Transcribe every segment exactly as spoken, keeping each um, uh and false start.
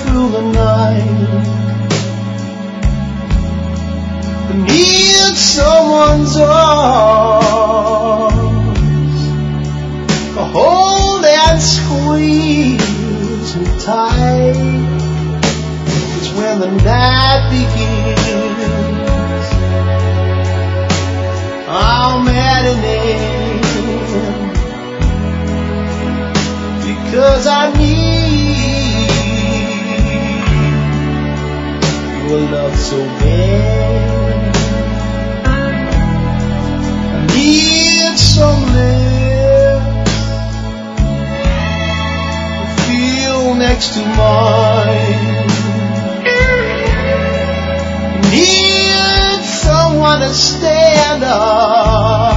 through the night. I need someone's arms to hold and squeeze me tight. It's when the night begins, I'm maddening, because I need your love so bad. I need some lips to feel next to mine. I need someone to stand up,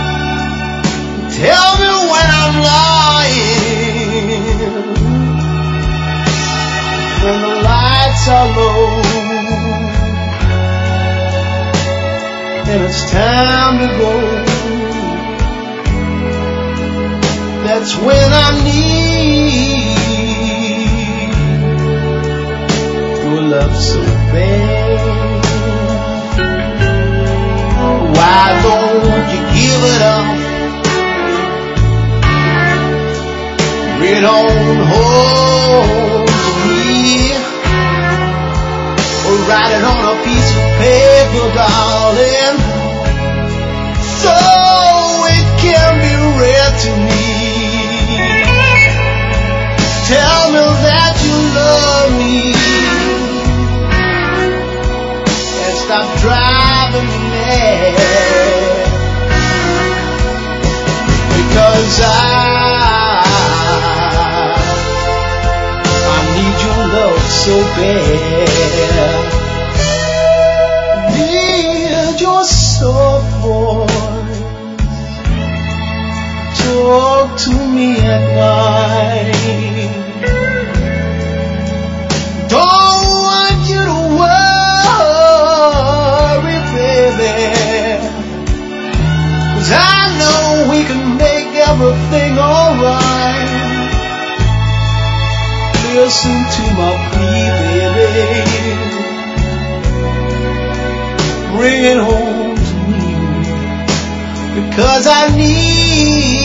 tell me when I'm lying, when the lights are low and it's time to go. That's when I need your love so bad. Why don't you give it up? Bring it on home to me, or write it on a piece of paper, darling, so it can be read to me. Tell me that you love me and stop driving me mad, because I I need your love so bad. Need your soft voice, talk to me at night. Don't want you to worry, baby, 'cause I know we can make everything alright. Listen to my plea, baby, bring it home to me, because I need